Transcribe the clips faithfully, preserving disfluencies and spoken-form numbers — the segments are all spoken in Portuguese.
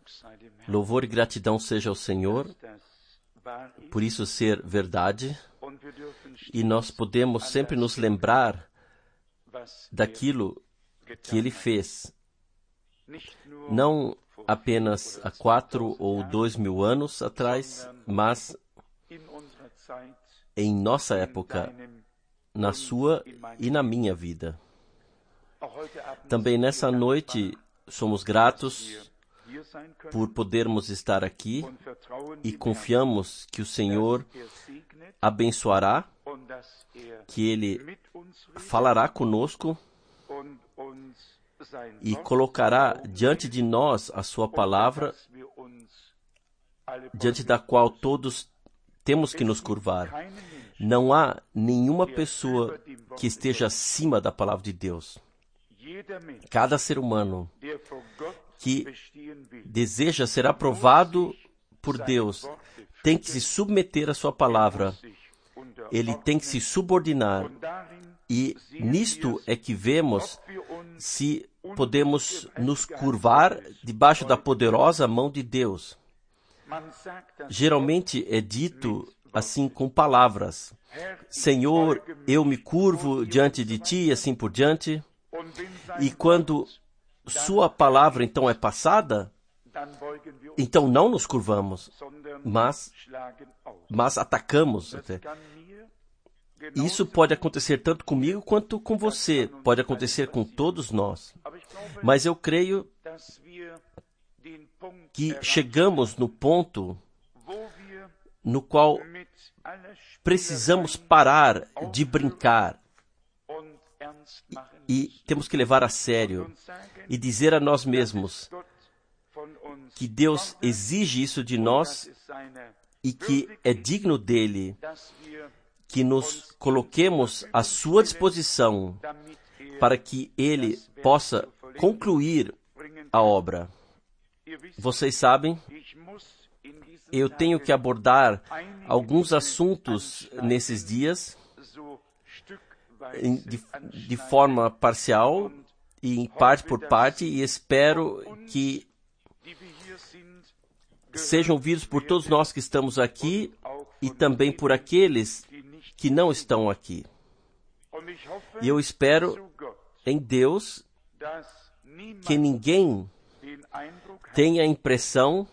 Louvor e gratidão seja ao Senhor, por isso ser verdade, e nós podemos sempre nos lembrar daquilo que Ele fez, não apenas há quatro ou dois mil anos atrás, mas em nossa época, na sua e na minha vida. Também nessa noite somos gratos por podermos estar aqui e confiamos que o Senhor abençoará, que Ele falará conosco e colocará diante de nós a sua palavra, diante da qual todos temos que nos curvar. Não há nenhuma pessoa que esteja acima da palavra de Deus. Cada ser humano que deseja ser aprovado por Deus tem que se submeter à sua palavra. Ele tem que se subordinar. E nisto é que vemos se podemos nos curvar debaixo da poderosa mão de Deus. Geralmente é dito assim com palavras: Senhor, eu me curvo diante de ti, e assim por diante. E quando sua palavra então é passada, então não nos curvamos, mas, mas atacamos até. Isso pode acontecer tanto comigo quanto com você, pode acontecer com todos nós. Mas eu creio que chegamos no ponto no qual precisamos parar de brincar e, e temos que levar a sério e dizer a nós mesmos que Deus exige isso de nós e que é digno dele que nos coloquemos à sua disposição para que ele possa concluir a obra. Vocês sabem, eu tenho que abordar alguns assuntos nesses dias de, de forma parcial e em parte por parte, e espero que sejam ouvidos por todos nós que estamos aqui e também por aqueles que não estão aqui. E eu espero em Deus que ninguém tenha a impressão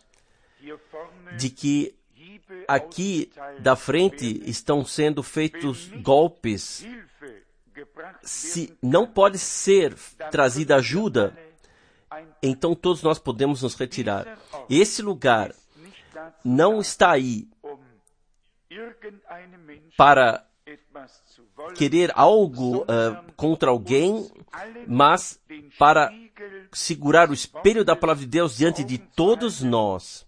de que aqui da frente estão sendo feitos golpes. Se não pode ser trazida ajuda, então todos nós podemos nos retirar. Esse lugar não está aí para querer algo uh, contra alguém, mas para segurar o espelho da palavra de Deus diante de todos nós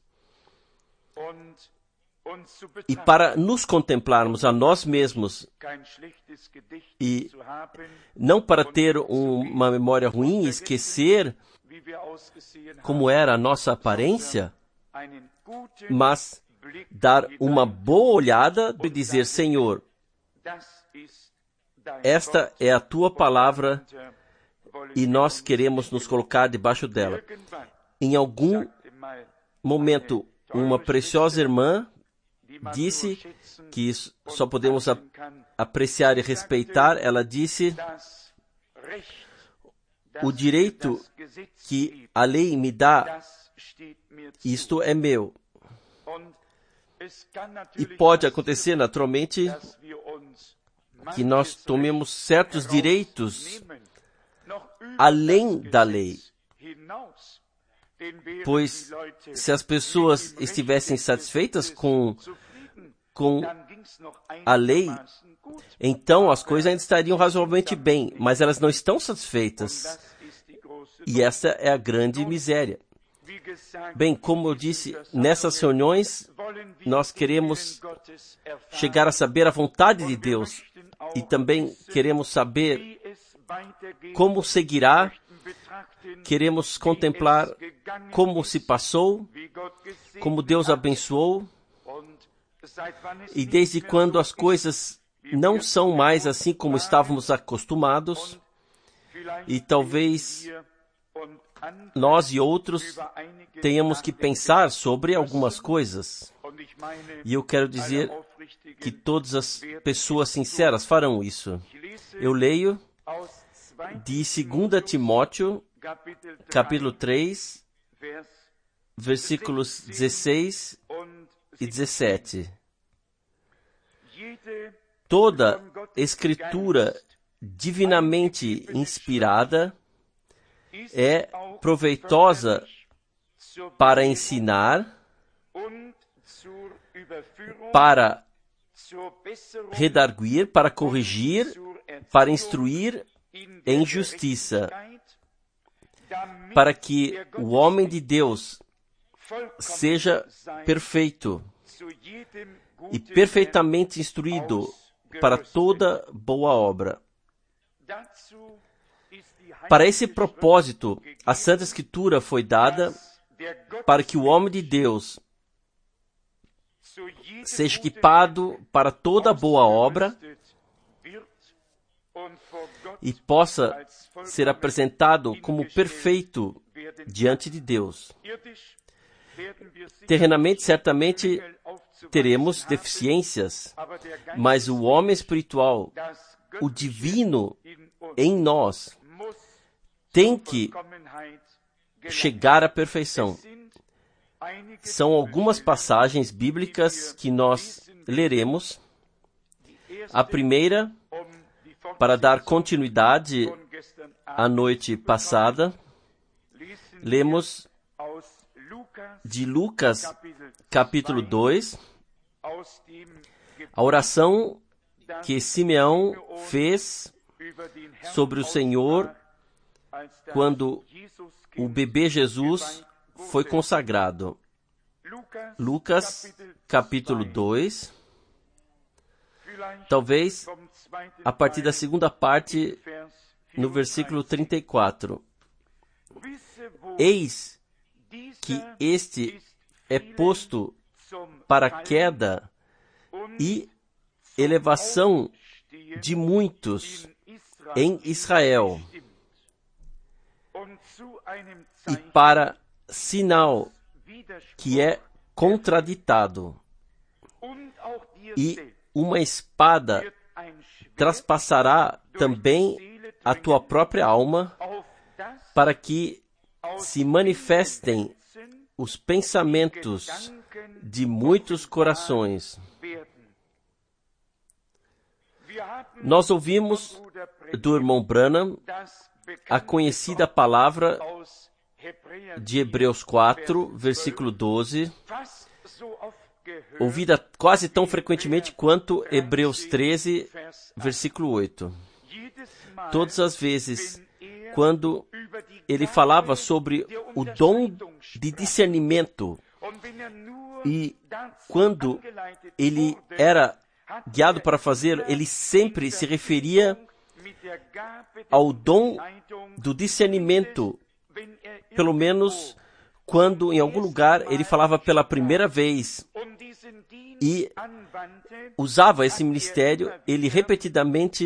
e para nos contemplarmos a nós mesmos e não para ter um, uma memória ruim e esquecer como era a nossa aparência, mas dar uma boa olhada e dizer: Senhor, esta é a tua palavra e nós queremos nos colocar debaixo dela. Em algum momento, uma preciosa irmã disse que só podemos a- apreciar e respeitar. Ela disse: o direito que a lei me dá, isto é meu. E pode acontecer, naturalmente, que nós tomemos certos direitos além da lei. Pois, se as pessoas estivessem satisfeitas com, com a lei, então as coisas ainda estariam razoavelmente bem, mas elas não estão satisfeitas. E essa é a grande miséria. Bem, como eu disse, nessas reuniões, nós queremos chegar a saber a vontade de Deus e também queremos saber como seguirá, queremos contemplar como se passou, como Deus abençoou e desde quando as coisas não são mais assim como estávamos acostumados e talvez nós e outros tenhamos que pensar sobre algumas coisas. E eu quero dizer que todas as pessoas sinceras farão isso. Eu leio de Segunda Timóteo, capítulo três, versículos dezesseis e dezessete. Toda escritura divinamente inspirada é proveitosa para ensinar, para redarguir, para corrigir, para instruir em justiça, para que o homem de Deus seja perfeito e perfeitamente instruído para toda boa obra. Para esse propósito, a Santa Escritura foi dada para que o homem de Deus seja equipado para toda boa obra e possa ser apresentado como perfeito diante de Deus. Terrenamente, certamente, teremos deficiências, mas o homem espiritual, o divino em nós, tem que chegar à perfeição. São algumas passagens bíblicas que nós leremos. A primeira, para dar continuidade à noite passada, lemos de Lucas, capítulo dois, a oração que Simeão fez sobre o Senhor quando o bebê Jesus foi consagrado. Lucas, capítulo dois, talvez a partir da segunda parte, no versículo trinta e quatro. Eis que este é posto para queda e elevação de muitos em Israel, e para sinal que é contraditado, e uma espada traspassará também a tua própria alma, para que se manifestem os pensamentos de muitos corações. Nós ouvimos do irmão Branham a conhecida palavra de Hebreus quatro, versículo doze, ouvida quase tão frequentemente quanto Hebreus treze, versículo oito. Todas as vezes, quando ele falava sobre o dom de discernimento, e quando ele era guiado para fazer, ele sempre se referia ao dom do discernimento, pelo menos quando em algum lugar ele falava pela primeira vez e usava esse ministério, ele repetidamente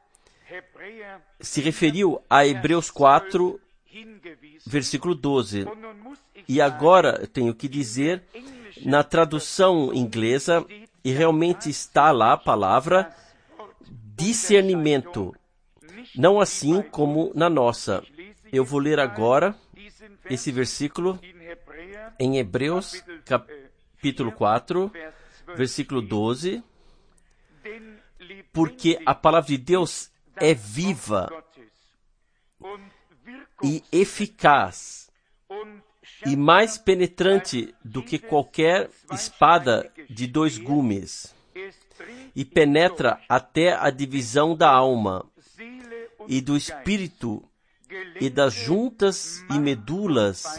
se referiu a Hebreus quatro, versículo doze. E agora eu tenho que dizer, na tradução inglesa, e realmente está lá a palavra discernimento, não assim como na nossa. Eu vou ler agora esse versículo em Hebreus, capítulo quatro, versículo doze. Porque a palavra de Deus é viva e eficaz e mais penetrante do que qualquer espada de dois gumes, e penetra até a divisão da alma e do espírito e das juntas e medulas,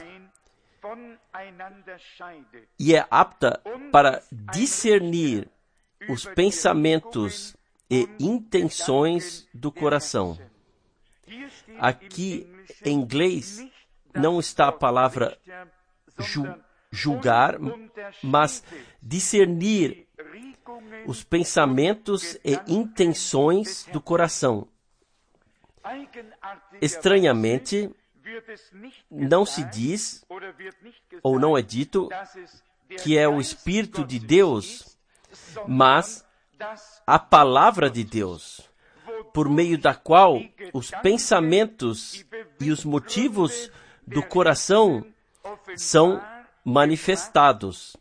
e é apta para discernir os pensamentos e intenções do coração. Aqui, em inglês, não está a palavra ju- julgar, mas discernir os pensamentos e intenções do coração. Estranhamente, não se diz, ou não é dito, que é o Espírito de Deus, mas a palavra de Deus, por meio da qual os pensamentos e os motivos do coração são manifestados.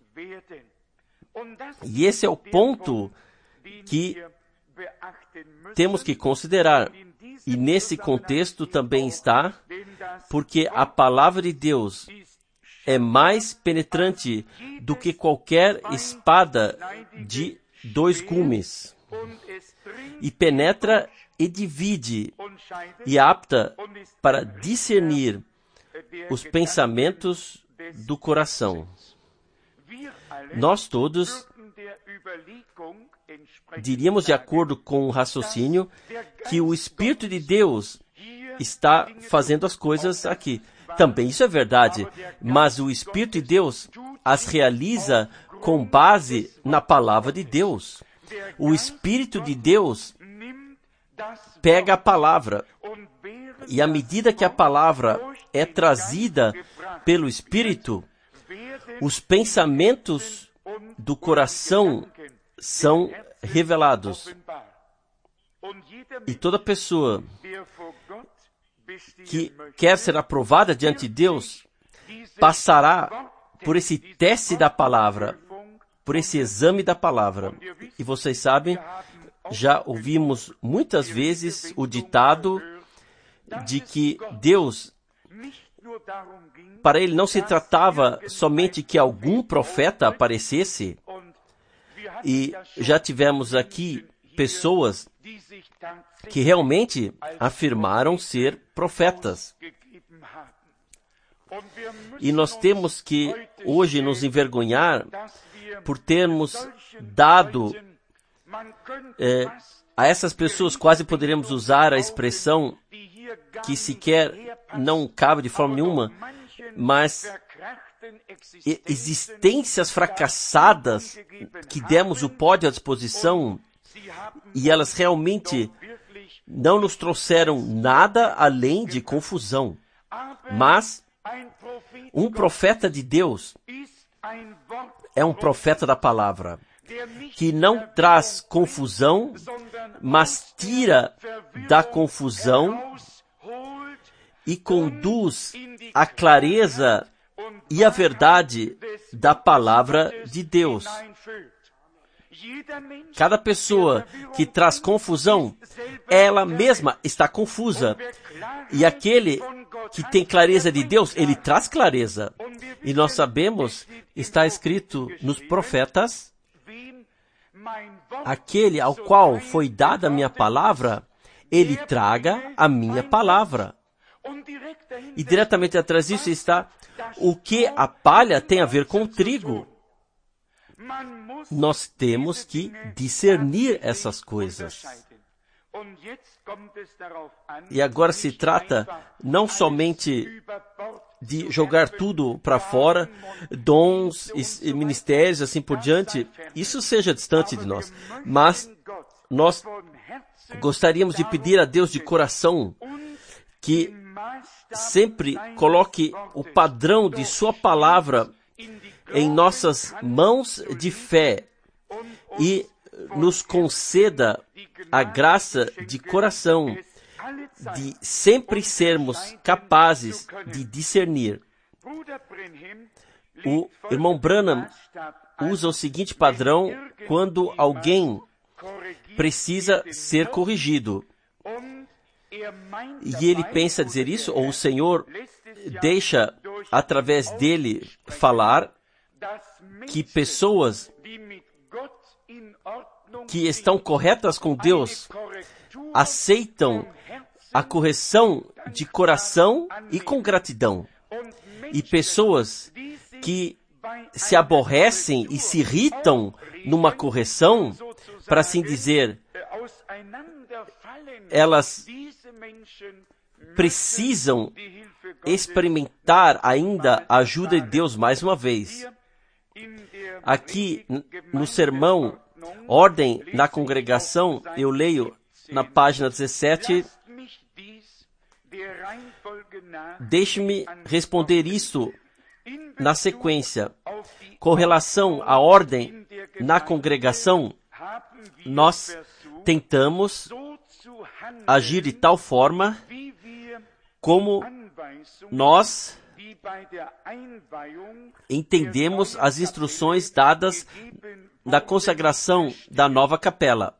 E esse é o ponto que temos que considerar. E nesse contexto também está, porque a palavra de Deus é mais penetrante do que qualquer espada de dois gumes, e penetra e divide, e apta para discernir os pensamentos do coração. Nós todos diríamos, de acordo com o raciocínio, que o Espírito de Deus está fazendo as coisas aqui. Também isso é verdade, mas o Espírito de Deus as realiza com base na palavra de Deus. O Espírito de Deus pega a palavra, e à medida que a palavra é trazida pelo Espírito, os pensamentos do coração são revelados. E toda pessoa que quer ser aprovada diante de Deus passará por esse teste da palavra, por esse exame da palavra. E vocês sabem, já ouvimos muitas vezes o ditado de que Deus, para ele não se tratava somente que algum profeta aparecesse, e já tivemos aqui pessoas que realmente afirmaram ser profetas. E nós temos que hoje nos envergonhar por termos dado é, a essas pessoas, quase poderíamos usar a expressão que sequer não cabe de forma nenhuma, mas existências fracassadas que demos o pódio à disposição, e elas realmente não nos trouxeram nada além de confusão. Mas um profeta de Deus é um profeta da palavra, que não traz confusão, mas tira da confusão e conduz a clareza e a verdade da palavra de Deus. Cada pessoa que traz confusão, ela mesma está confusa. E aquele que tem clareza de Deus, ele traz clareza. E nós sabemos, está escrito nos profetas, aquele ao qual foi dada a minha palavra, ele traga a minha palavra. E diretamente atrás disso está o que a palha tem a ver com o trigo. Nós temos que discernir essas coisas. E agora se trata não somente de jogar tudo para fora, dons e ministérios, assim por diante, isso seja distante de nós. Mas nós gostaríamos de pedir a Deus de coração que sempre coloque o padrão de sua palavra em nossas mãos de fé e nos conceda a graça de coração de sempre sermos capazes de discernir. O irmão Branham usa o seguinte padrão quando alguém precisa ser corrigido. E ele pensa dizer isso, ou o Senhor deixa através dele falar que pessoas que estão corretas com Deus aceitam a correção de coração e com gratidão. E pessoas que se aborrecem e se irritam numa correção, para assim dizer, elas precisam experimentar ainda a ajuda de Deus mais uma vez. Aqui no sermão Ordem na Congregação, eu leio na página dezessete, deixe-me responder isso na sequência. Com relação à ordem na congregação, nós tentamos agir de tal forma como nós entendemos as instruções dadas na consagração da nova capela.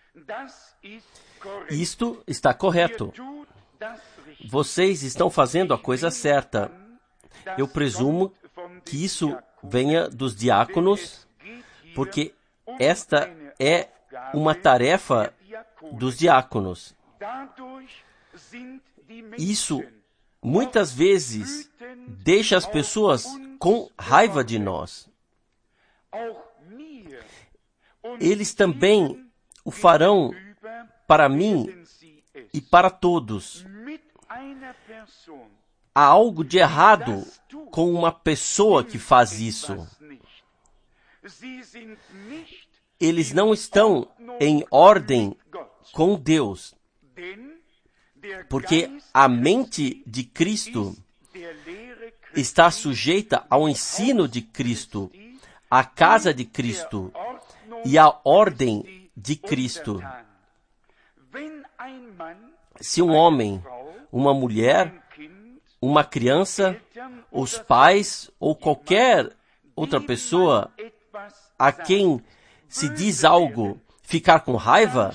Isto está correto. Vocês estão fazendo a coisa certa. Eu presumo que isso venha dos diáconos, porque esta é uma tarefa dos diáconos. Isso, muitas vezes, deixa as pessoas com raiva de nós. Eles também o farão para mim e para todos. Há algo de errado com uma pessoa que faz isso. Eles não estão em ordem com Deus, porque a mente de Cristo está sujeita ao ensino de Cristo, à casa de Cristo e à ordem de Cristo. Se um homem, uma mulher, uma criança, os pais ou qualquer outra pessoa a quem se diz algo ficar com raiva,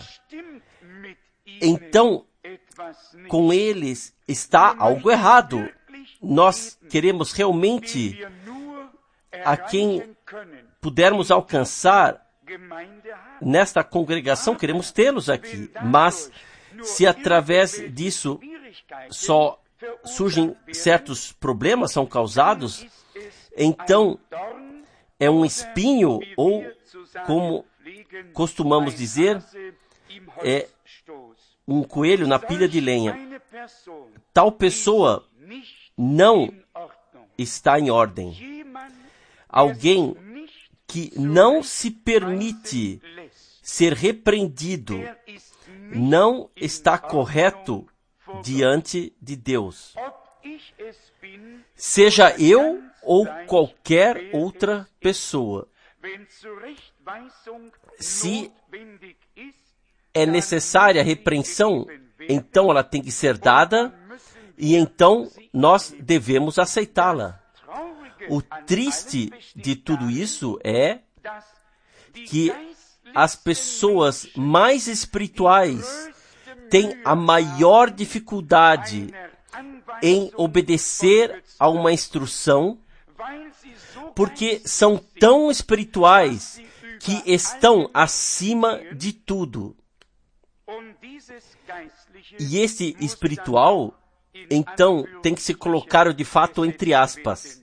então com eles está algo errado. Nós queremos realmente a quem pudermos alcançar nesta congregação, queremos tê-los aqui. Mas se através disso só surgem certos problemas, são causados, então é um espinho ou, como costumamos dizer, é um coelho na pilha de lenha. Tal pessoa não está em ordem. Alguém que não se permite ser repreendido não está correto diante de Deus. Seja eu ou qualquer outra pessoa. Se é necessária a repreensão, então ela tem que ser dada e então nós devemos aceitá-la. O triste de tudo isso é que as pessoas mais espirituais têm a maior dificuldade em obedecer a uma instrução, porque são tão espirituais que estão acima de tudo. E esse espiritual, então, tem que ser colocado de fato entre aspas.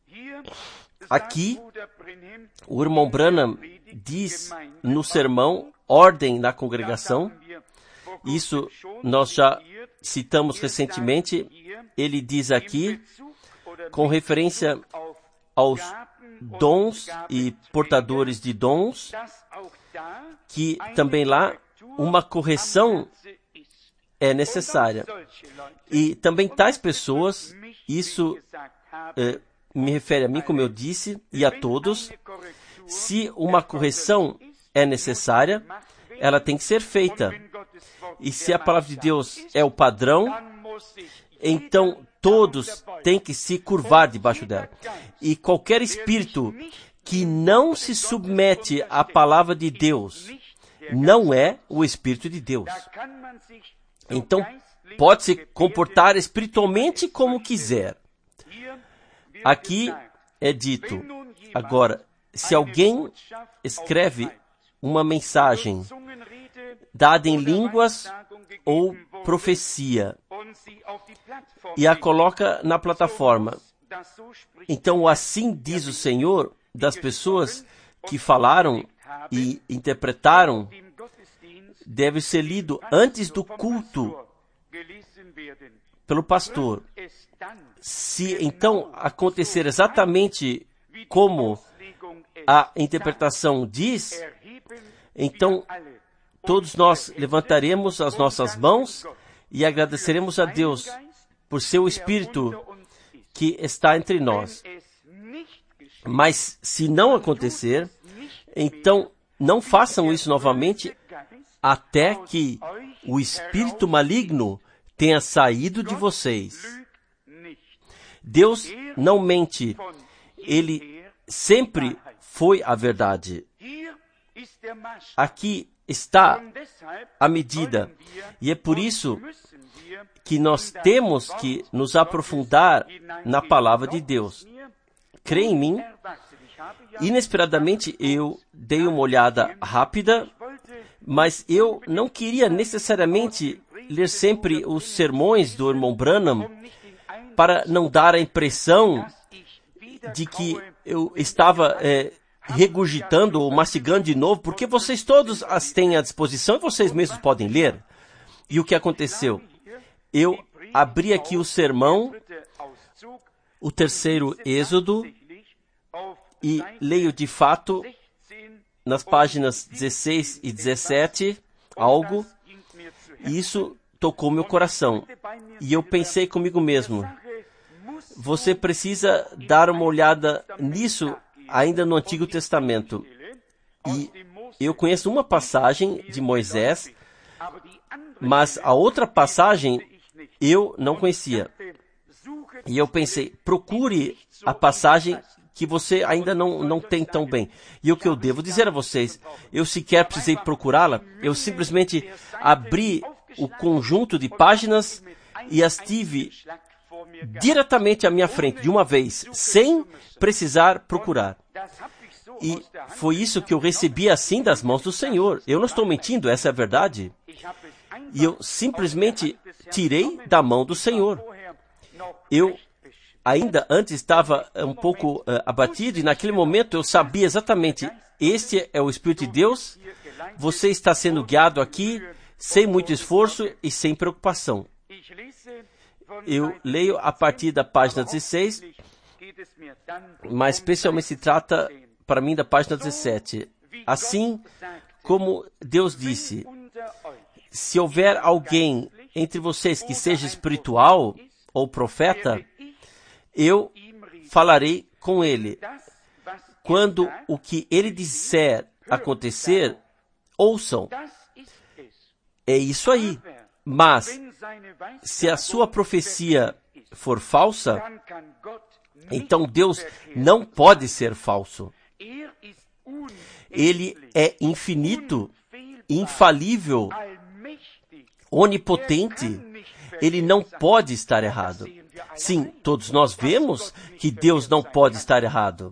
Aqui, o irmão Branham diz no sermão, ordem na congregação. Isso nós já citamos recentemente. Ele diz aqui, com referência aos dons e portadores de dons, que também lá uma correção é necessária. E também tais pessoas, isso eh, me refere a mim, como eu disse, e a todos, se uma correção é necessária, ela tem que ser feita. E se a palavra de Deus é o padrão, então todos têm que se curvar debaixo dela. E qualquer espírito que não se submete à palavra de Deus não é o Espírito de Deus. Então, pode se comportar espiritualmente como quiser. Aqui é dito, agora, se alguém escreve uma mensagem dada em línguas ou profecia e a coloca na plataforma, então assim diz o Senhor das pessoas que falaram e interpretaram, deve ser lido antes do culto pelo pastor. Se então acontecer exatamente como a interpretação diz, então todos nós levantaremos as nossas mãos e agradeceremos a Deus por seu Espírito que está entre nós. Mas se não acontecer, então não façam isso novamente até que o espírito maligno tenha saído de vocês. Deus não mente. Ele sempre foi a verdade. Aqui está a medida. E é por isso que nós temos que nos aprofundar na palavra de Deus. Crê em mim. Inesperadamente eu dei uma olhada rápida, mas eu não queria necessariamente ler sempre os sermões do irmão Branham para não dar a impressão de que eu estava é, regurgitando ou mastigando de novo, porque vocês todos as têm à disposição e vocês mesmos podem ler. E o que aconteceu? Eu abri aqui o sermão, o terceiro Êxodo, e leio de fato nas páginas dezesseis e dezessete algo, e isso tocou meu coração. E eu pensei comigo mesmo, você precisa dar uma olhada nisso ainda no Antigo Testamento. E eu conheço uma passagem de Moisés, mas a outra passagem eu não conhecia. E eu pensei, procure a passagem que você ainda não, não tem tão bem. E o que eu devo dizer a vocês, eu sequer precisei procurá-la, eu simplesmente abri o conjunto de páginas e as tive diretamente à minha frente, de uma vez, sem precisar procurar. E foi isso que eu recebi assim das mãos do Senhor. Eu não estou mentindo, essa é a verdade. E eu simplesmente tirei da mão do Senhor. Eu ainda antes estava um pouco uh, abatido, e naquele momento eu sabia exatamente, este é o Espírito de Deus, você está sendo guiado aqui, sem muito esforço e sem preocupação. Eu leio a partir da página dezesseis, mas especialmente se trata, para mim, da página dezessete. Assim como Deus disse, se houver alguém entre vocês que seja espiritual ou profeta, eu falarei com ele. Quando o que ele disser acontecer, ouçam. É isso aí. Mas, se a sua profecia for falsa, então Deus não pode ser falso. Ele é infinito, infalível, onipotente. Ele não pode estar errado. Sim, todos nós vemos que Deus não pode estar errado.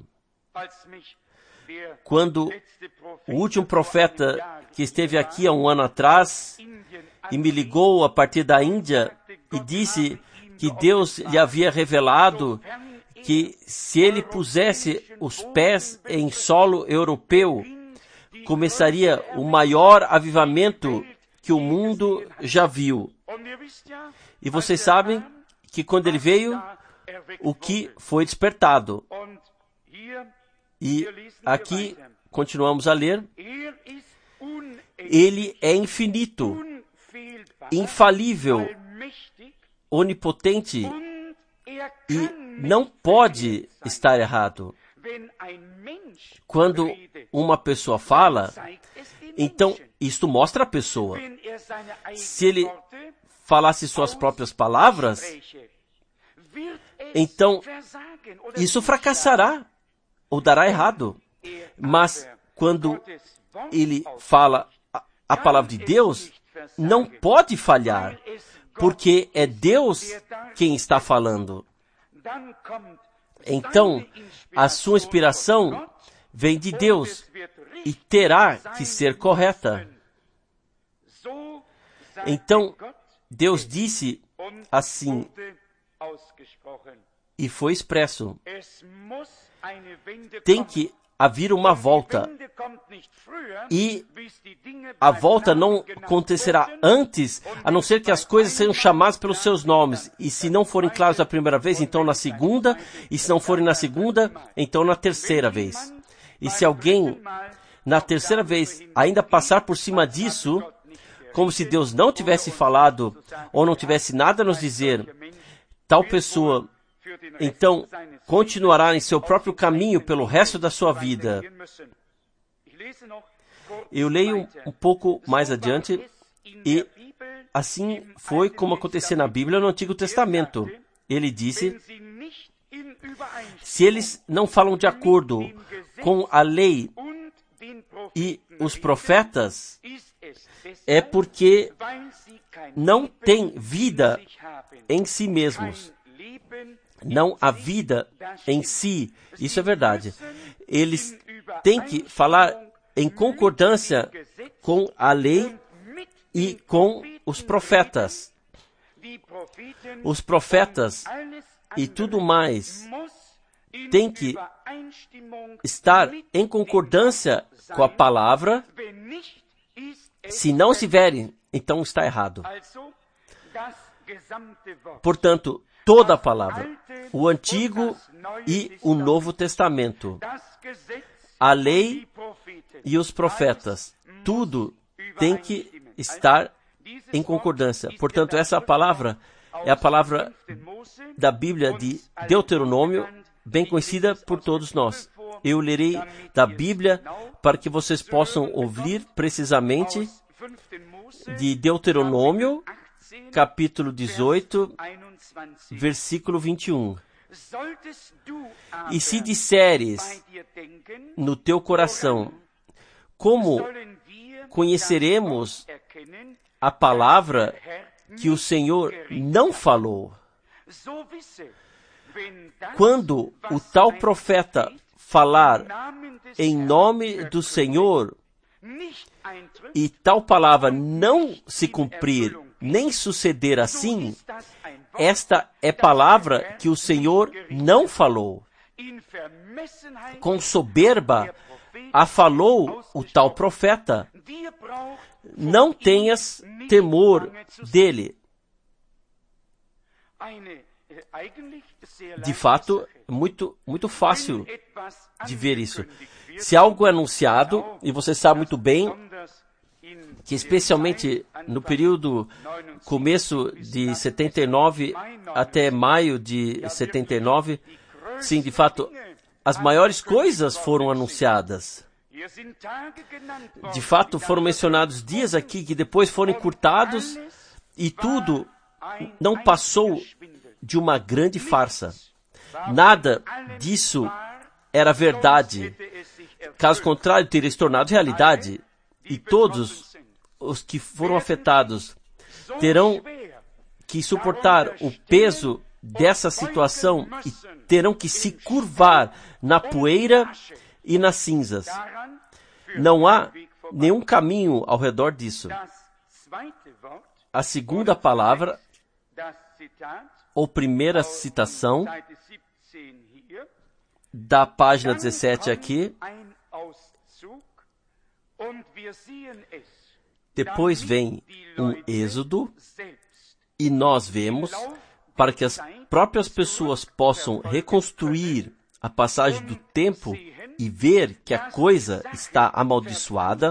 Quando o último profeta que esteve aqui há um ano atrás e me ligou a partir da Índia e disse que Deus lhe havia revelado que se ele pusesse os pés em solo europeu, começaria o maior avivamento que o mundo já viu. E vocês sabem que quando ele veio, o que foi despertado. E aqui continuamos a ler. Ele é infinito, infalível, onipotente e não pode estar errado. Quando uma pessoa fala, então isto mostra a pessoa. Se ele falasse suas próprias palavras, então isso fracassará ou dará errado. Mas quando ele fala a, a palavra de Deus, não pode falhar, porque é Deus quem está falando. Então, a sua inspiração vem de Deus e terá que ser correta. Então, Deus disse assim, e foi expresso. Tem que haver uma volta. E a volta não acontecerá antes, a não ser que as coisas sejam chamadas pelos seus nomes. E se não forem claros a primeira vez, então na segunda. E se não forem na segunda, então na terceira vez. E se alguém, na terceira vez, ainda passar por cima disso, como se Deus não tivesse falado, ou não tivesse nada a nos dizer, tal pessoa então continuará em seu próprio caminho pelo resto da sua vida. Eu leio um pouco mais adiante, e assim foi como acontecia na Bíblia no Antigo Testamento. Ele disse: se eles não falam de acordo com a lei e os profetas, é porque não têm vida em si mesmos. Não há vida em si. Isso é verdade. Eles têm que falar em concordância com a lei e com os profetas. Os profetas e tudo mais tem que estar em concordância com a palavra. Se não estiverem, então está errado. Portanto, toda a palavra, o Antigo e o Novo Testamento, a lei e os profetas, tudo tem que estar em concordância. Portanto, essa palavra é a palavra da Bíblia de Deuteronômio, bem conhecida por todos nós. Eu lerei da Bíblia para que vocês possam ouvir precisamente de Deuteronômio, capítulo dezoito, versículo vinte e um. E se disseres no teu coração, como conheceremos a palavra que o Senhor não falou? Quando o tal profeta falar em nome do Senhor e tal palavra não se cumprir, nem suceder assim, esta é palavra que o Senhor não falou. Com soberba a falou o tal profeta. Não tenhas temor dele. De fato, muito, muito fácil de ver isso. Se algo é anunciado, e você sabe muito bem que especialmente no período começo de setenta e nove até maio de setenta e nove, sim, de fato, as maiores coisas foram anunciadas. De fato, foram mencionados dias aqui que depois foram encurtados e tudo não passou de uma grande farsa. Nada disso era verdade. Caso contrário, teria se tornado realidade. E todos os que foram afetados terão que suportar o peso dessa situação e terão que se curvar na poeira e nas cinzas. Não há nenhum caminho ao redor disso. A segunda palavra, ou primeira citação, da página dezessete aqui. Depois vem um êxodo, e nós vemos, para que as próprias pessoas possam reconstruir a passagem do tempo e ver que a coisa está amaldiçoada,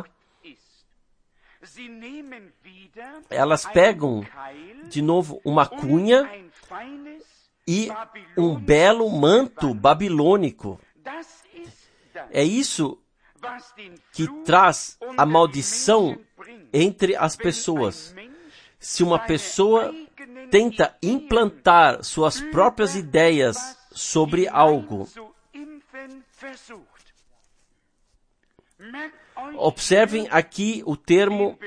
elas pegam de novo uma cunha e um belo manto babilônico. É isso que traz a maldição entre as pessoas. Se uma pessoa tenta implantar suas próprias ideias sobre algo, observem aqui o termo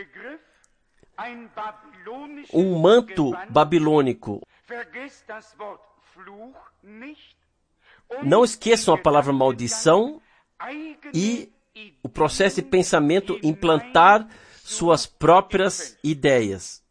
um manto babilônico. Não esqueçam a palavra maldição e o processo de pensamento implantar suas próprias ideias.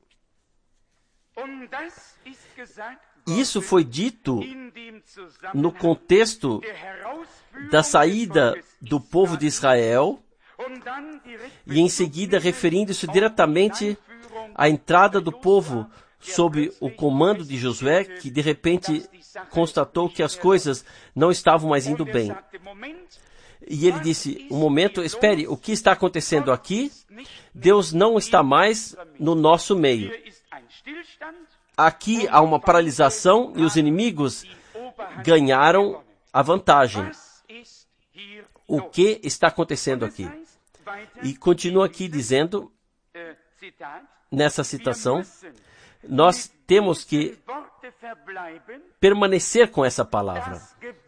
Isso foi dito no contexto da saída do povo de Israel e em seguida referindo-se diretamente à entrada do povo sob o comando de Josué, que de repente constatou que as coisas não estavam mais indo bem. E ele disse, um momento, espere, o que está acontecendo aqui? Deus não está mais no nosso meio. aqui há uma paralisação e os inimigos ganharam a vantagem. O que está acontecendo aqui? E continua aqui dizendo, nessa citação, nós temos que permanecer com essa palavra.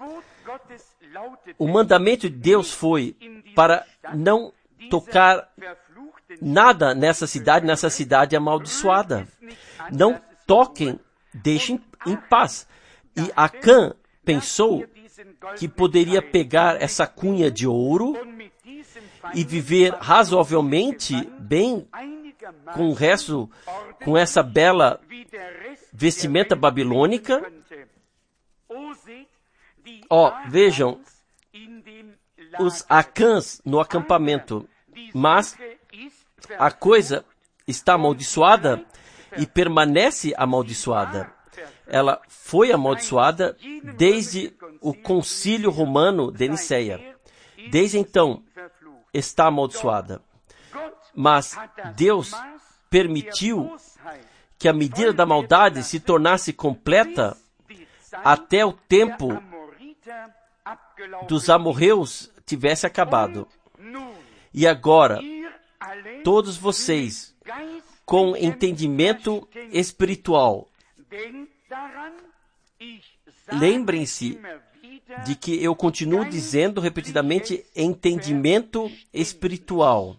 O mandamento de Deus foi para não tocar nada nessa cidade, nessa cidade amaldiçoada. Não toquem, deixem em paz. E Acã pensou que poderia pegar essa cunha de ouro e viver razoavelmente bem com o resto, com essa bela vestimenta babilônica. Ó, oh, vejam, os Acãs no acampamento, mas a coisa está amaldiçoada e permanece amaldiçoada. Ela foi amaldiçoada desde o concílio romano de Niceia. Desde então, está amaldiçoada. Mas Deus permitiu que a medida da maldade se tornasse completa até o tempo dos amorreus tivesse acabado. E agora, todos vocês, com entendimento espiritual, lembrem-se de que eu continuo dizendo repetidamente entendimento espiritual.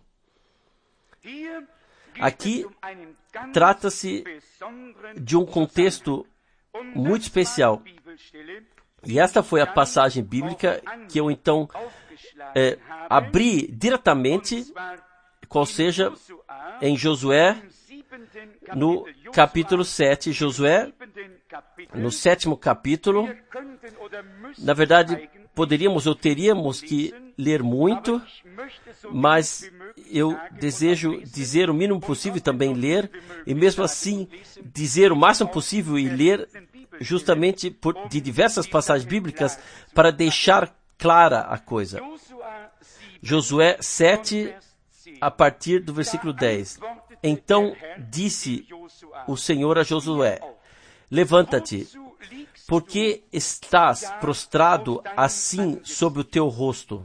Aqui trata-se de um contexto muito especial. E esta foi a passagem bíblica que eu então é, abri diretamente, qual seja, em Josué, no capítulo sete. Josué, no sétimo capítulo. Na verdade, poderíamos ou teríamos que ler muito, mas eu desejo dizer o mínimo possível e também ler, e mesmo assim dizer o máximo possível e ler justamente por, de diversas passagens bíblicas para deixar clara a coisa. Josué sete, a partir do versículo dez. Então disse o Senhor a Josué: levanta-te, porque estás prostrado assim sobre o teu rosto?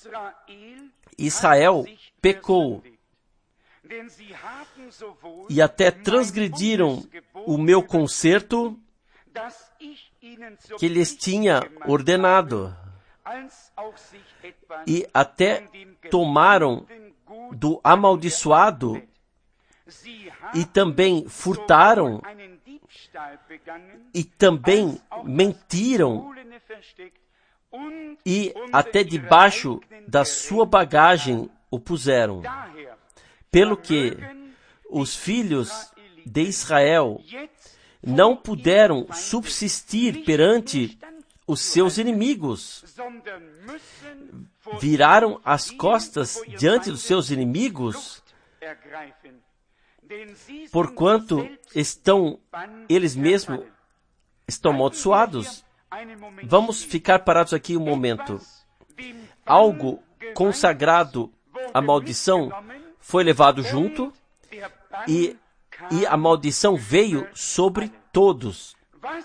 Israel pecou e até transgrediram o meu concerto que lhes tinha ordenado, e até tomaram do amaldiçoado e também furtaram e também mentiram e até debaixo da sua bagagem o puseram. Pelo que os filhos de Israel não puderam subsistir perante os seus inimigos. Viraram as costas diante dos seus inimigos, porquanto estão, eles mesmos estão amaldiçoados. Vamos ficar parados aqui um momento. Algo consagrado à maldição foi levado junto e, e a maldição veio sobre todos.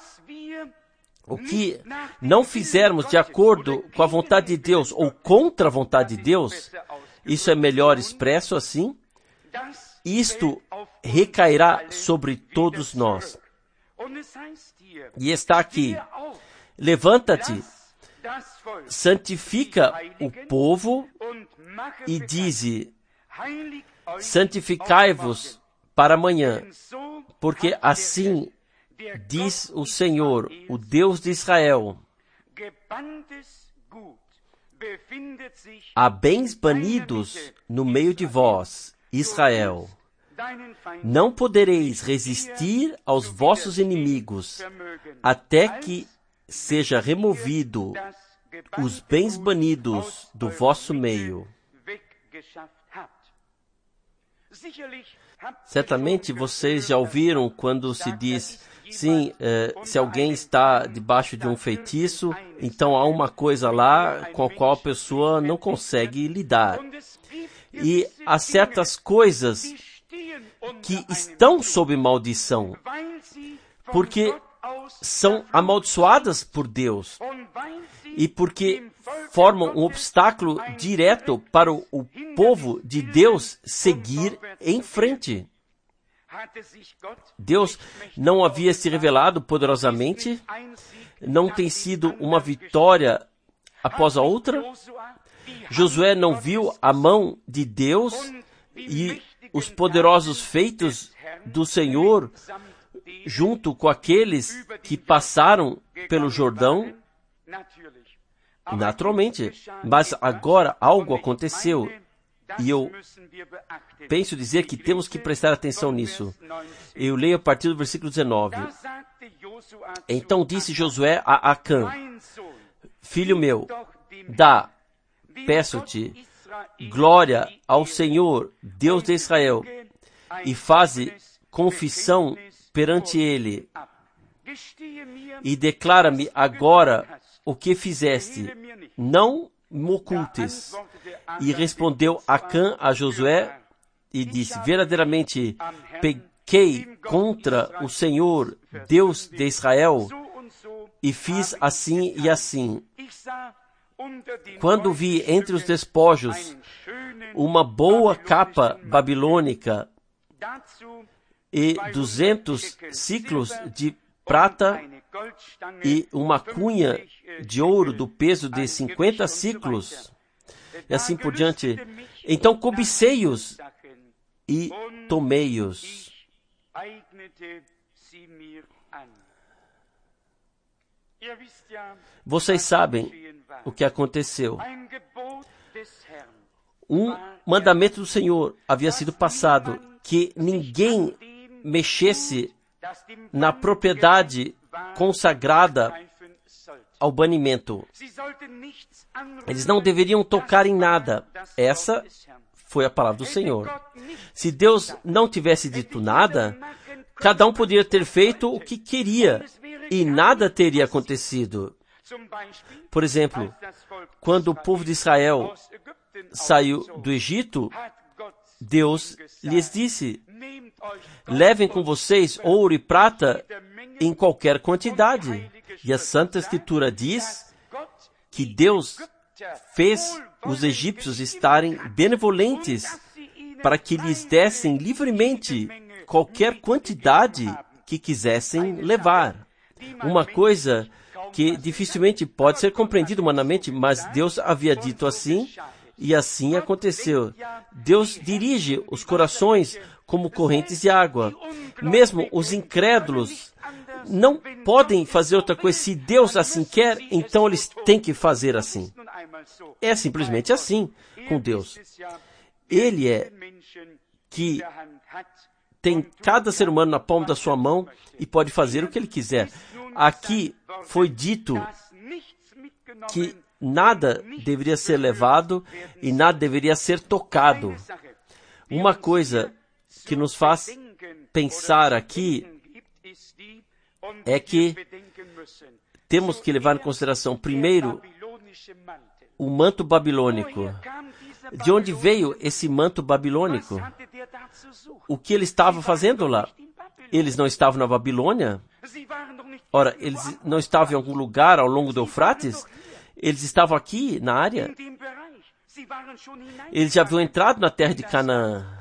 O que não fizermos de acordo com a vontade de Deus ou contra a vontade de Deus, isso é melhor expresso assim, isto recairá sobre todos nós. E está aqui: levanta-te, santifica o povo e dize: santificai-vos para amanhã, porque assim diz o Senhor, o Deus de Israel: há bens banidos no meio de vós, Israel. Não podereis resistir aos vossos inimigos, até que seja removido os bens banidos do vosso meio. Certamente vocês já ouviram quando se diz, sim, eh, se alguém está debaixo de um feitiço, então há uma coisa lá com a qual a pessoa não consegue lidar. E há certas coisas que estão sob maldição, porque são amaldiçoadas por Deus e porque formam um obstáculo direto para o, o povo de Deus seguir em frente. Deus não havia se revelado poderosamente, não tem sido uma vitória após a outra. Josué não viu a mão de Deus e os poderosos feitos do Senhor junto com aqueles que passaram pelo Jordão. Naturalmente, mas agora algo aconteceu e eu penso dizer que temos que prestar atenção nisso. Eu leio a partir do versículo dezenove. Então disse Josué a Acã: Filho meu, dá, peço-te, glória ao Senhor, Deus de Israel, e faze confissão perante ele, e declara-me agora o que fizeste, não me ocultes. E respondeu Acã a Josué e disse: verdadeiramente pequei contra o Senhor, Deus de Israel, e fiz assim e assim. Quando vi entre os despojos uma boa capa babilônica e duzentos ciclos de prata e uma cunha de ouro do peso de cinquenta ciclos, e assim por diante, então cobicei-os e tomei-os. Vocês sabem o que aconteceu. Um mandamento do Senhor havia sido passado, que ninguém mexesse na propriedade consagrada ao banimento. Eles não deveriam tocar em nada. Essa foi a palavra do Senhor. Se Deus não tivesse dito nada, cada um poderia ter feito o que queria e nada teria acontecido. Por exemplo, quando o povo de Israel saiu do Egito, Deus lhes disse: levem com vocês ouro e prata em qualquer quantidade. E a Santa Escritura diz que Deus fez os egípcios estarem benevolentes para que lhes dessem livremente qualquer quantidade que quisessem levar. Uma coisa que dificilmente pode ser compreendida humanamente, mas Deus havia dito assim, e assim aconteceu. Deus dirige os corações como correntes de água. Mesmo os incrédulos não podem fazer outra coisa. Se Deus assim quer, então eles têm que fazer assim. É simplesmente assim com Deus. Ele é que tem cada ser humano na palma da sua mão e pode fazer o que ele quiser. Aqui foi dito que nada deveria ser levado e nada deveria ser tocado. Uma coisa que nos faz pensar aqui é que temos que levar em consideração, primeiro, o manto babilônico. De onde veio esse manto babilônico? O que ele estava fazendo lá? Eles não estavam na Babilônia? Ora, eles não estavam em algum lugar ao longo do Eufrates? Eles estavam aqui, na área? Eles já haviam entrado na terra de Canaã.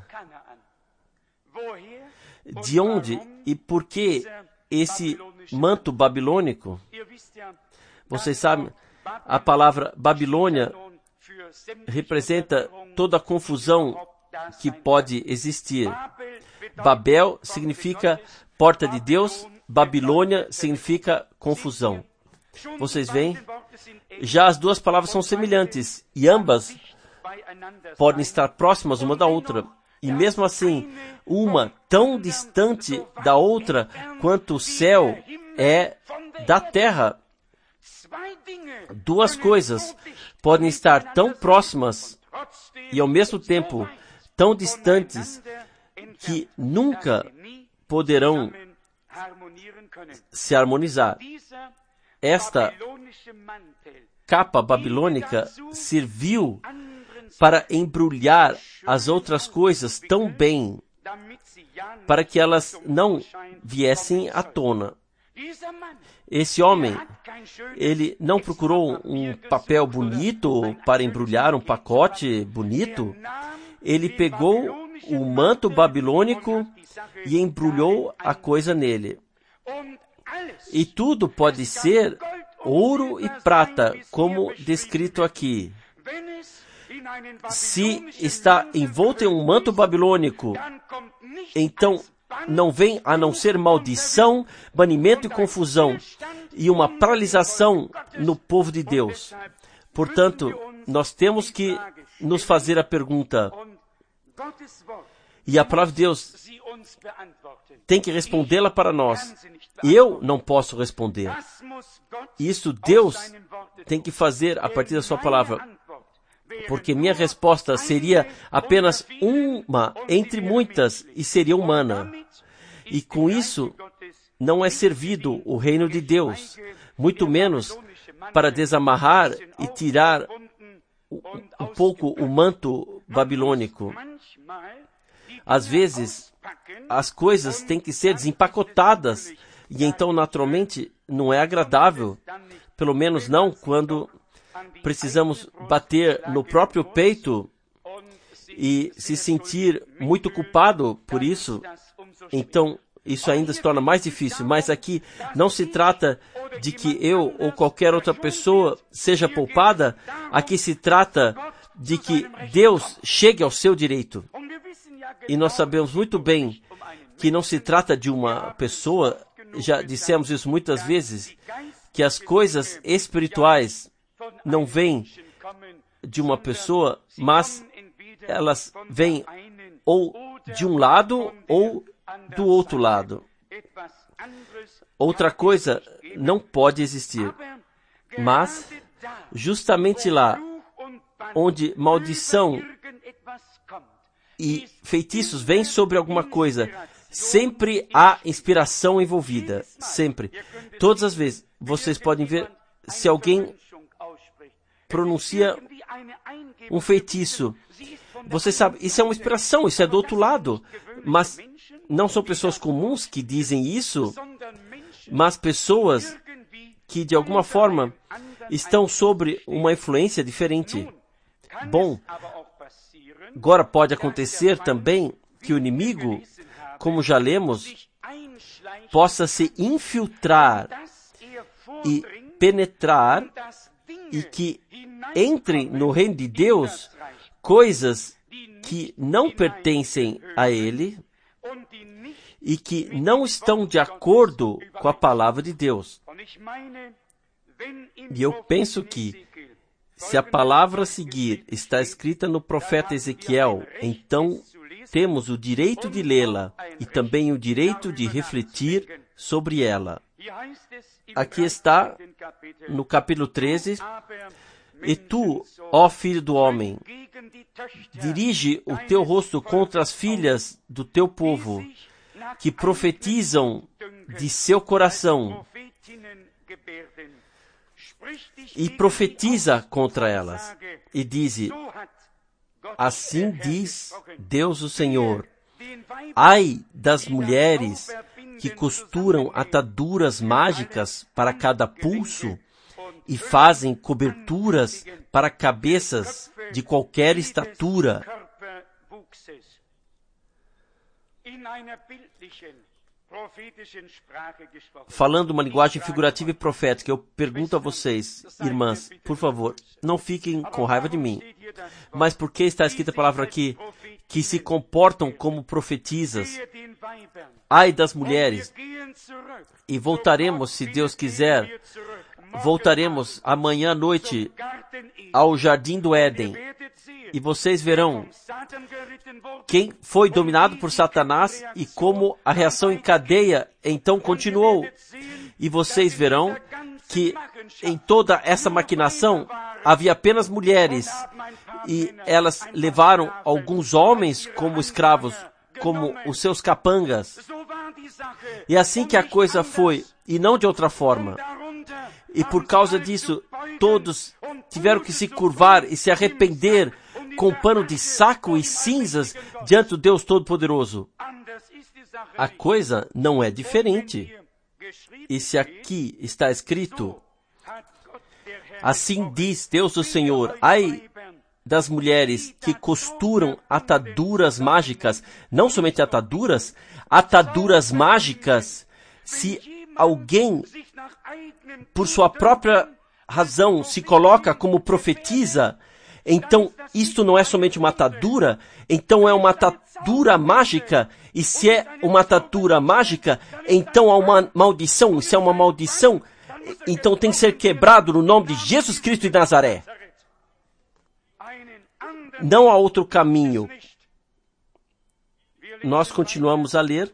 De onde e por que esse manto babilônico? Vocês sabem, a palavra Babilônia representa toda a confusão que pode existir. Babel significa porta de Deus, Babilônia significa confusão. Vocês veem? Já as duas palavras são semelhantes e ambas podem estar próximas uma da outra. E mesmo assim, uma tão distante da outra quanto o céu é da terra. Duas coisas podem estar tão próximas e ao mesmo tempo tão distantes que nunca poderão se harmonizar. Esta capa babilônica serviu para embrulhar as outras coisas tão bem para que elas não viessem à tona. Esse homem, ele não procurou um papel bonito para embrulhar um pacote bonito. Ele pegou o manto babilônico e embrulhou a coisa nele. E tudo pode ser ouro e prata, como descrito aqui. Se está envolto em um manto babilônico, então não vem a não ser maldição, banimento e confusão, e uma paralisação no povo de Deus. Portanto, nós temos que nos fazer a pergunta, e a palavra de Deus tem que respondê-la para nós. Eu não posso responder. Isso Deus tem que fazer a partir da sua palavra. Porque minha resposta seria apenas uma entre muitas e seria humana. E com isso não é servido o reino de Deus, muito menos para desamarrar e tirar um pouco o manto babilônico. Às vezes, as coisas têm que ser desempacotadas e então, naturalmente, não é agradável, pelo menos não quando precisamos bater no próprio peito e se sentir muito culpado por isso. Então, isso ainda se torna mais difícil. Mas aqui não se trata de que eu ou qualquer outra pessoa seja poupada. Aqui se trata de que Deus chegue ao seu direito. E nós sabemos muito bem que não se trata de uma pessoa, já dissemos isso muitas vezes, que as coisas espirituais não vêm de uma pessoa, mas elas vêm ou de um lado ou do outro lado. Outra coisa não pode existir. Mas, justamente lá, onde maldição e feitiços vêm sobre alguma coisa, sempre há inspiração envolvida. Sempre. Todas as vezes. Vocês podem ver, se alguém pronuncia um feitiço, você sabe, isso é uma inspiração, isso é do outro lado. Mas não são pessoas comuns que dizem isso, mas pessoas que, de alguma forma, estão sobre uma influência diferente. Bom, agora pode acontecer também que o inimigo, como já lemos, possa se infiltrar e penetrar e que entre no reino de Deus coisas que não pertencem a Ele e que não estão de acordo com a palavra de Deus. E eu penso que, se a palavra a seguir está escrita no profeta Ezequiel, então temos o direito de lê-la e também o direito de refletir sobre ela. Aqui está, no capítulo treze, e tu, ó filho do homem, dirige o teu rosto contra as filhas do teu povo, que profetizam de seu coração, e profetiza contra elas, e dize, assim diz Deus o Senhor, ai das mulheres que costuram ataduras mágicas para cada pulso e fazem coberturas para cabeças de qualquer estatura. Falando uma linguagem figurativa e profética, eu pergunto a vocês, irmãs, por favor, não fiquem com raiva de mim. Mas por que está escrita a palavra aqui, que se comportam como profetisas? Ai das mulheres! E voltaremos, se Deus quiser, voltaremos amanhã à noite ao Jardim do Éden. E vocês verão quem foi dominado por Satanás e como a reação em cadeia então continuou. E vocês verão que em toda essa maquinação havia apenas mulheres. E elas levaram alguns homens como escravos, como os seus capangas. E assim que a coisa foi, e não de outra forma. E por causa disso, todos tiveram que se curvar e se arrepender com pano de saco e cinzas diante do Deus Todo-Poderoso. A coisa não é diferente. E se aqui está escrito, assim diz Deus do Senhor, ai das mulheres que costuram ataduras mágicas, não somente ataduras, ataduras mágicas, se alguém, por sua própria razão, se coloca como profetiza, então isto não é somente uma atadura, então é uma atadura mágica, e se é uma atadura mágica, então há uma maldição, e se é uma maldição, então tem que ser quebrado no nome de Jesus Cristo de Nazaré. Não há outro caminho. Nós continuamos a ler.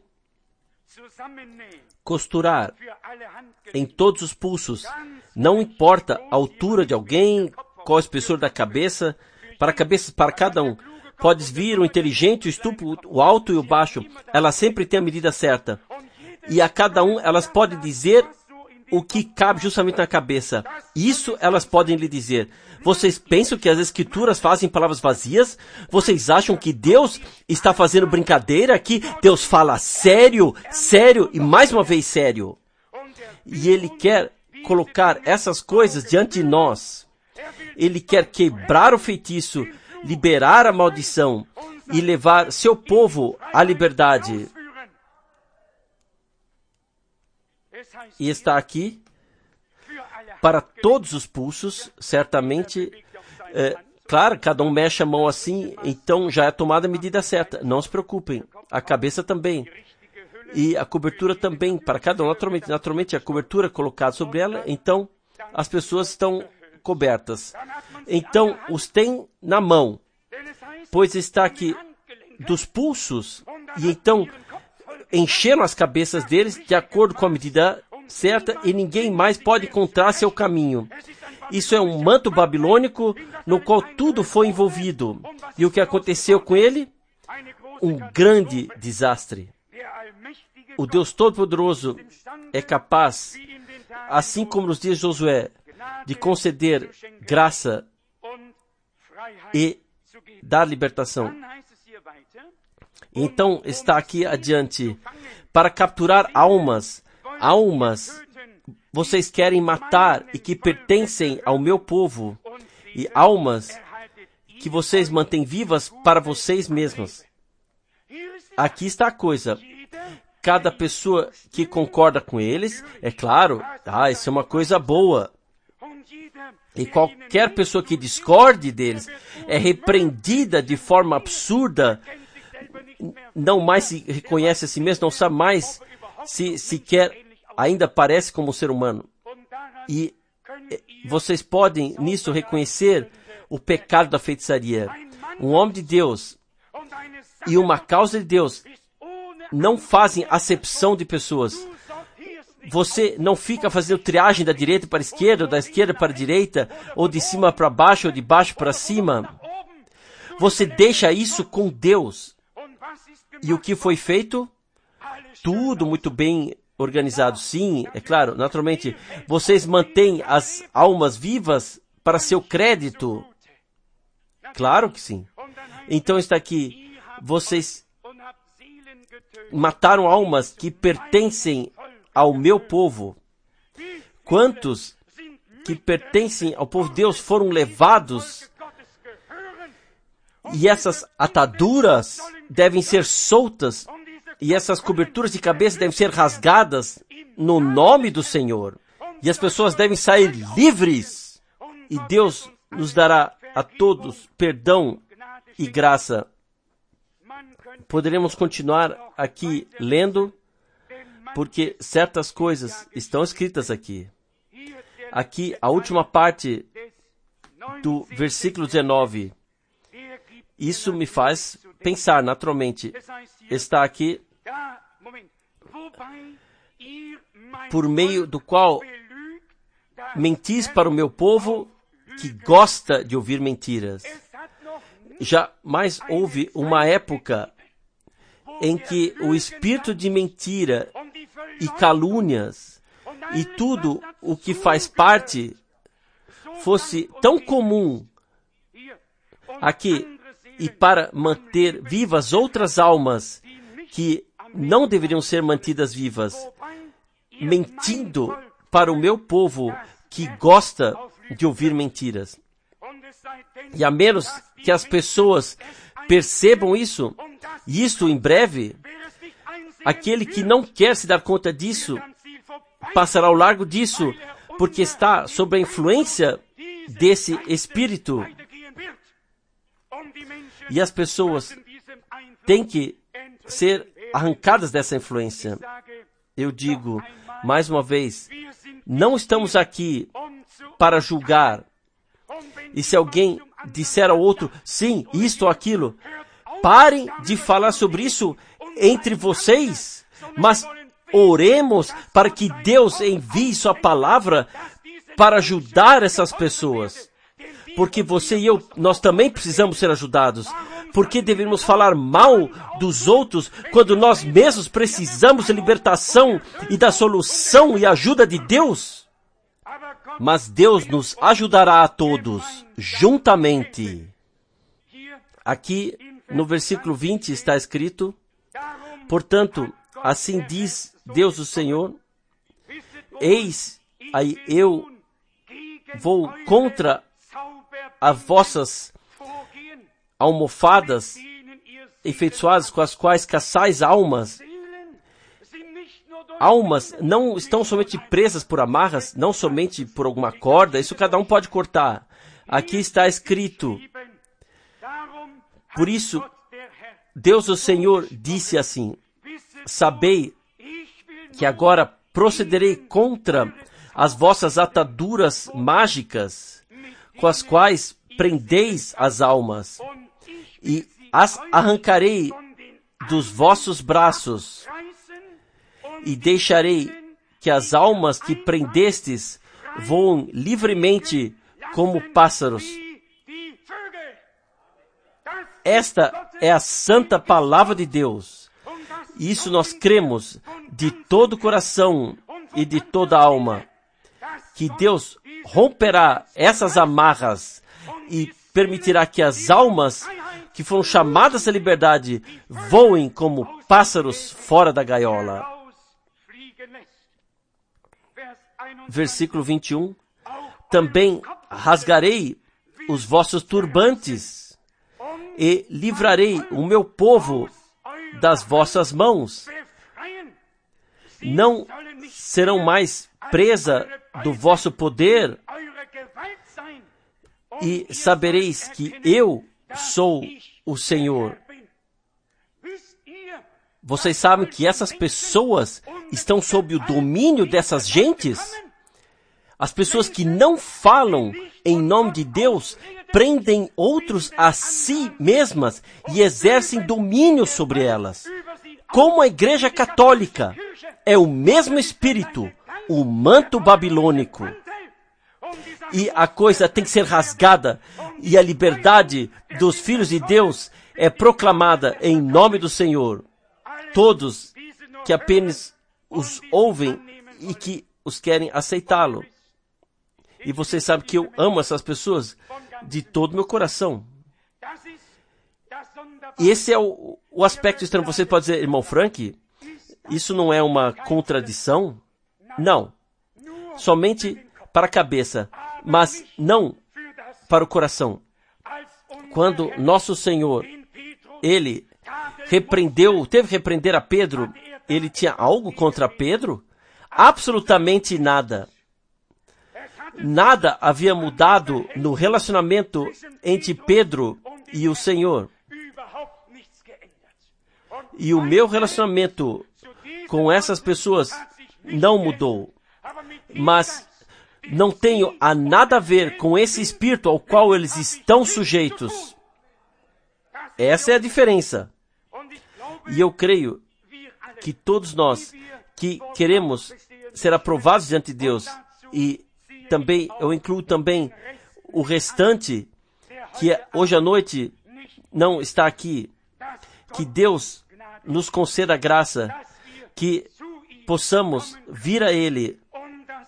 Costurar em todos os pulsos. Não importa a altura de alguém, qual a espessura da cabeça, para a cabeça, para cada um. Podes vir o inteligente, o estúpido, o alto e o baixo. Ela sempre tem a medida certa. E a cada um, elas podem dizer o que cabe justamente na cabeça. Isso elas podem lhe dizer. Vocês pensam que as escrituras fazem palavras vazias? Vocês acham que Deus está fazendo brincadeira aqui? Deus fala sério, sério e mais uma vez sério. E Ele quer colocar essas coisas diante de nós. Ele quer quebrar o feitiço, liberar a maldição e levar seu povo à liberdade. E está aqui para todos os pulsos, certamente, é, claro, cada um mexe a mão assim, então já é tomada a medida certa. Não se preocupem, a cabeça também. E a cobertura também, para cada um, naturalmente, naturalmente a cobertura colocada sobre ela, então as pessoas estão cobertas. Então, os tem na mão, pois está aqui dos pulsos, e então encheram as cabeças deles de acordo com a medida certa, e ninguém mais pode encontrar seu caminho. Isso é um manto babilônico no qual tudo foi envolvido. E o que aconteceu com ele? Um grande desastre. O Deus Todo-Poderoso é capaz, assim como nos dias de Josué, de conceder graça e dar libertação. Então está aqui adiante, para capturar almas, almas, vocês querem matar e que pertencem ao meu povo, e almas que vocês mantêm vivas para vocês mesmos. Aqui está a coisa. Cada pessoa que concorda com eles, é claro, ah, isso é uma coisa boa. E qualquer pessoa que discorde deles é repreendida de forma absurda, não mais se reconhece a si mesmo, não sabe mais se sequer ainda parece como um ser humano. E vocês podem nisso reconhecer o pecado da feitiçaria. Um homem de Deus e uma causa de Deus não fazem acepção de pessoas. Você não fica fazendo triagem da direita para a esquerda, ou da esquerda para a direita, ou de cima para baixo, ou de baixo para cima. Você deixa isso com Deus. E o que foi feito? Tudo muito bem organizado. Sim, é claro, naturalmente. Vocês mantêm as almas vivas para seu crédito. Claro que sim. Então está aqui. Vocês mataram almas que pertencem ao meu povo. Quantos que pertencem ao povo de Deus foram levados? E essas ataduras devem ser soltas, e essas coberturas de cabeça devem ser rasgadas no nome do Senhor. E as pessoas devem sair livres. E Deus nos dará a todos perdão e graça. Poderemos continuar aqui lendo, porque certas coisas estão escritas aqui. Aqui, a última parte do versículo dezenove. Isso me faz pensar, naturalmente. Está aqui, por meio do qual mentis para o meu povo que gosta de ouvir mentiras. Jamais houve uma época em que o espírito de mentira e calúnias e tudo o que faz parte fosse tão comum. Aqui, e para manter vivas outras almas que não deveriam ser mantidas vivas, mentindo para o meu povo que gosta de ouvir mentiras. E a menos que as pessoas percebam isso, e isto em breve, aquele que não quer se dar conta disso, passará ao largo disso, porque está sob a influência desse espírito. E as pessoas têm que ser arrancadas dessa influência. Eu digo, mais uma vez, não estamos aqui para julgar. E se alguém disser ao outro, sim, isto ou aquilo, parem de falar sobre isso entre vocês, mas oremos para que Deus envie sua palavra para ajudar essas pessoas. Porque você e eu, nós também precisamos ser ajudados. Por que devemos falar mal dos outros quando nós mesmos precisamos de libertação e da solução e ajuda de Deus? Mas Deus nos ajudará a todos, juntamente. Aqui no versículo vinte está escrito, portanto, assim diz Deus o Senhor, eis aí eu vou contra as vossas almofadas enfeitiçadas com as quais caçais almas. Almas não estão somente presas por amarras, não somente por alguma corda, isso cada um pode cortar. Aqui está escrito, por isso, Deus o Senhor disse assim, sabei que agora procederei contra as vossas ataduras mágicas, com as quais prendeis as almas, e as arrancarei dos vossos braços, e deixarei que as almas que prendestes voem livremente como pássaros. Esta é a santa palavra de Deus. Isso nós cremos de todo o coração e de toda a alma, que Deus romperá essas amarras e permitirá que as almas que foram chamadas à liberdade voem como pássaros fora da gaiola. Versículo vinte e um. Também rasgarei os vossos turbantes e livrarei o meu povo das vossas mãos. Não serão mais presa do vosso poder, e sabereis que eu sou o Senhor. Vocês sabem que essas pessoas estão sob o domínio dessas gentes? As pessoas que não falam em nome de Deus prendem outros a si mesmas e exercem domínio sobre elas. Como a Igreja Católica é o mesmo espírito, o manto babilônico. E a coisa tem que ser rasgada, e a liberdade dos filhos de Deus é proclamada em nome do Senhor. Todos que apenas os ouvem e que os querem aceitá-lo. E você sabe que eu amo essas pessoas de todo o meu coração. E esse é o, o aspecto estranho. Você pode dizer, irmão Frank, isso não é uma contradição? Não. Somente para a cabeça, mas não para o coração. Quando nosso Senhor, Ele repreendeu, teve que repreender a Pedro, Ele tinha algo contra Pedro? Absolutamente nada. Nada havia mudado no relacionamento entre Pedro e o Senhor. E o meu relacionamento com essas pessoas não mudou. Mas não tenho a nada a ver com esse espírito ao qual eles estão sujeitos. Essa é a diferença. E eu creio que todos nós que queremos ser aprovados diante de Deus, e também eu incluo também o restante que hoje à noite não está aqui, que Deus nos conceda a graça, que possamos vir a Ele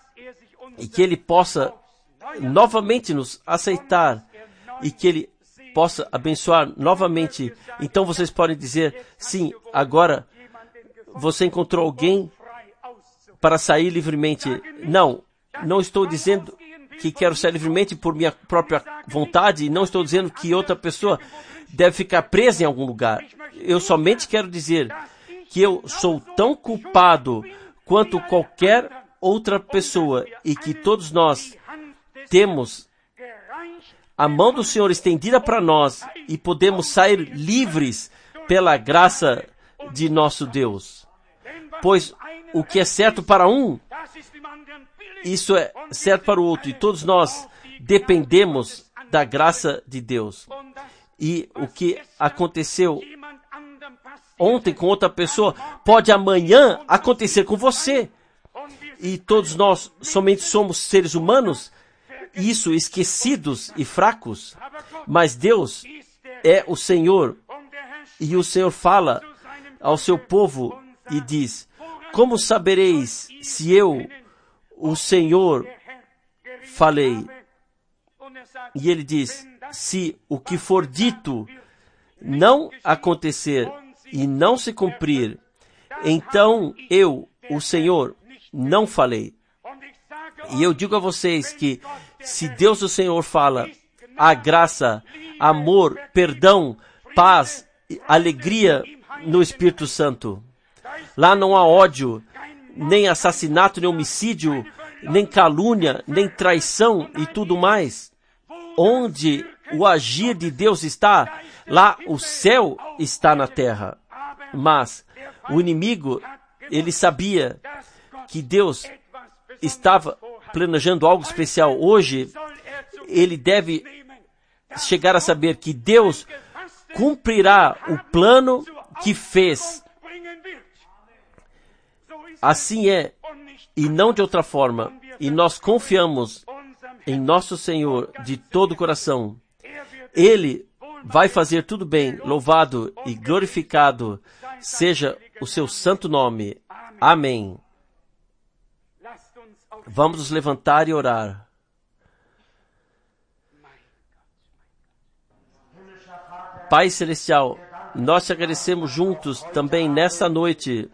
e que Ele possa novamente nos aceitar e que Ele possa abençoar novamente. Então vocês podem dizer, sim, agora você encontrou alguém para sair livremente. Não, não estou dizendo que quero sair livremente por minha própria vontade, e não estou dizendo que outra pessoa deve ficar presa em algum lugar. Eu somente quero dizer que eu sou tão culpado quanto qualquer outra pessoa e que todos nós temos a mão do Senhor estendida para nós e podemos sair livres pela graça de nosso Deus. Pois o que é certo para um, isso é certo para o outro, e todos nós dependemos da graça de Deus. E o que aconteceu ontem com outra pessoa pode amanhã acontecer com você. E todos nós somente somos seres humanos, isso, esquecidos e fracos. Mas Deus é o Senhor, e o Senhor fala ao seu povo e diz: como sabereis se eu, o Senhor, falei? E ele diz: se o que for dito não acontecer e não se cumprir, então eu, o Senhor, não falei. E eu digo a vocês que se Deus, o Senhor, fala, a graça, amor, perdão, paz, alegria no Espírito Santo. Lá não há ódio, nem assassinato, nem homicídio, nem calúnia, nem traição e tudo mais. Onde o agir de Deus está, lá o céu está na terra. Mas o inimigo, ele sabia que Deus estava planejando algo especial. Hoje, ele deve chegar a saber que Deus cumprirá o plano que fez. Assim é, e não de outra forma. E nós confiamos em nosso Senhor de todo o coração. Ele vai fazer tudo bem. Louvado e glorificado seja o seu santo nome. Amém. Vamos nos levantar e orar. Pai Celestial, nós te agradecemos juntos também nesta noite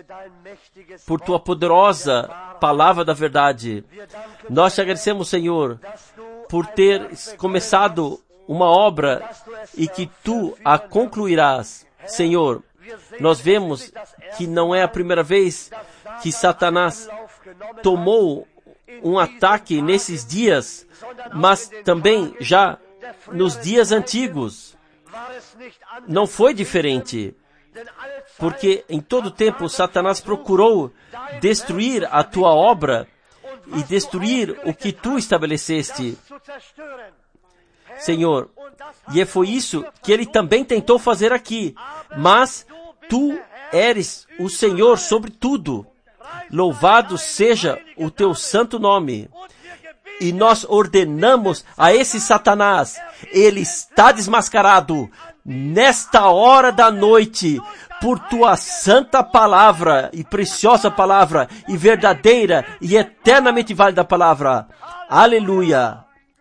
por tua poderosa palavra da verdade. Nós te agradecemos, Senhor, por ter começado uma obra e que tu a concluirás. Senhor, nós vemos que não é a primeira vez que Satanás tomou um ataque nesses dias, mas também já nos dias antigos. Não foi diferente, porque em todo tempo Satanás procurou destruir a tua obra e destruir o que tu estabeleceste, Senhor. E foi isso que ele também tentou fazer aqui. Mas tu eres o Senhor sobre tudo. Louvado seja o teu santo nome. E nós ordenamos a esse Satanás, ele está desmascarado nesta hora da noite, por tua santa palavra, e preciosa palavra, e verdadeira, e eternamente válida palavra. Aleluia!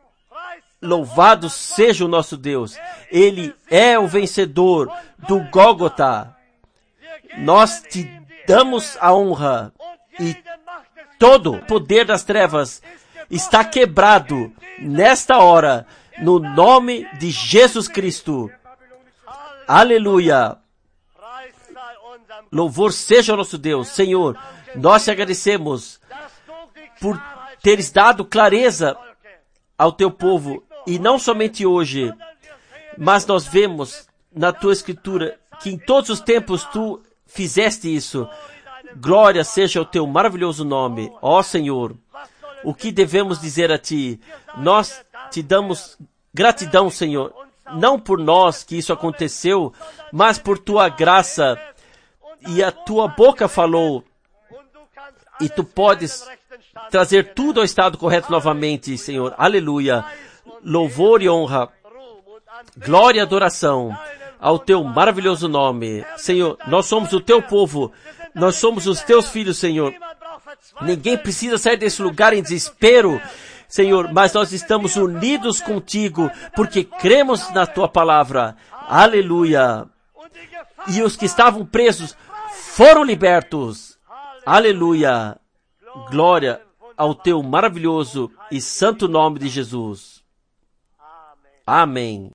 Louvado seja o nosso Deus. Ele é o vencedor do Gólgota. Nós te damos a honra, e todo o poder das trevas está quebrado nesta hora, no nome de Jesus Cristo. Aleluia! Louvor seja o nosso Deus. Senhor, nós te agradecemos por teres dado clareza ao teu povo, e não somente hoje, mas nós vemos na tua escritura que em todos os tempos tu fizeste isso. Glória seja o teu maravilhoso nome, ó Senhor. O que devemos dizer a ti? Nós te damos gratidão, Senhor, não por nós que isso aconteceu, mas por tua graça. E a tua boca falou, e tu podes trazer tudo ao estado correto novamente, Senhor. Aleluia. Louvor e honra, glória e adoração ao teu maravilhoso nome. Senhor, nós somos o teu povo, nós somos os teus filhos, Senhor. Ninguém precisa sair desse lugar em desespero, Senhor, mas nós estamos unidos contigo, porque cremos na tua palavra. Aleluia. E os que estavam presos foram libertos. Aleluia. Glória ao teu maravilhoso e santo nome de Jesus. Amém.